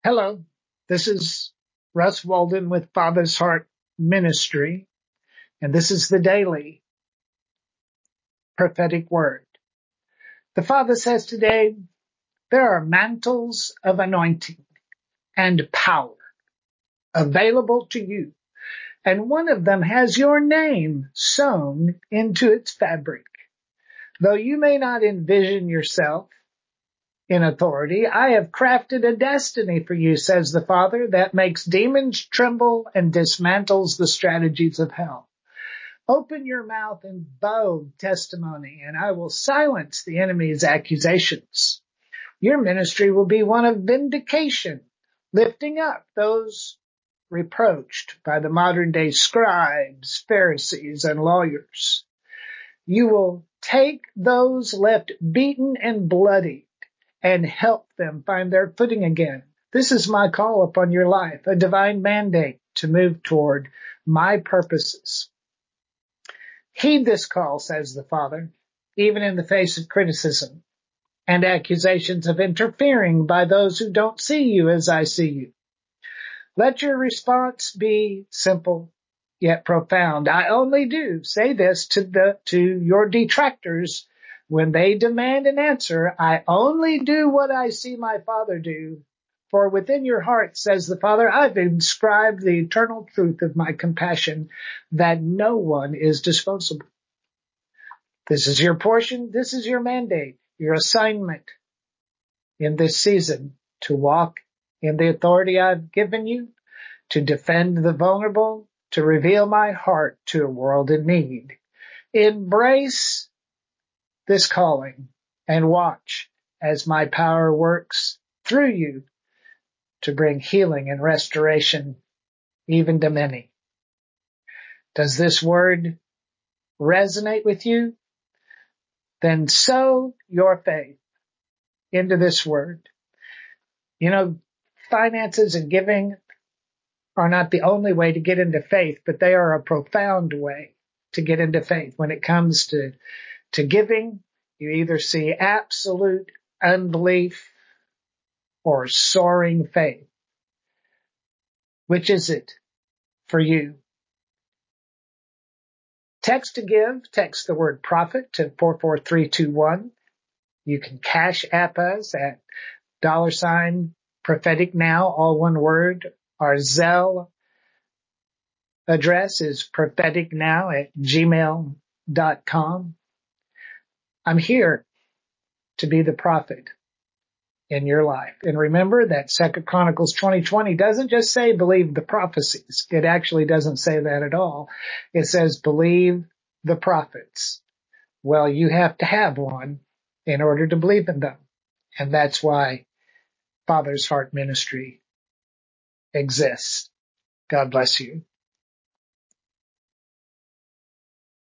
Hello, this is Russ Walden with Father's Heart Ministry, and this is the daily prophetic word. The Father says today, there are mantles of anointing and power available to you, and one of them has your name sewn into its fabric. Though you may not envision yourself in authority, I have crafted a destiny for you, says the Father, that makes demons tremble and dismantles the strategies of hell. Open your mouth in bold testimony, and I will silence the enemy's accusations. Your ministry will be one of vindication, lifting up those reproached by the modern day scribes, Pharisees, and lawyers. You will take those left beaten and bloody and help them find their footing again. This is my call upon your life, a divine mandate to move toward my purposes. Heed this call, says the Father, even in the face of criticism and accusations of interfering by those who don't see you as I see you. Let your response be simple yet profound. I only do say this to your detractors when they demand an answer. I only do what I see my Father do. For within your heart, says the Father, I've inscribed the eternal truth of my compassion, that no one is disposable. This is your portion. This is your mandate, your assignment in this season, to walk in the authority I've given you, to defend the vulnerable, to reveal my heart to a world in need. Embrace this calling and watch as my power works through you to bring healing and restoration even to many. Does this word resonate with you? Then sow your faith into this word. You know, finances and giving are not the only way to get into faith, but they are a profound way to get into faith. When it comes to giving, you either see absolute unbelief or soaring faith. Which is it for you? Text to give, text the word prophet to 44321. You can cash app us at $prophetic now, all one word. Our Zelle address is propheticnow@gmail.com. I'm here to be the prophet in your life. And remember that 2 Chronicles 20:20 doesn't just say believe the prophecies. It actually doesn't say that at all. It says believe the prophets. Well, you have to have one in order to believe in them. And that's why Father's Heart Ministry exists. God bless you.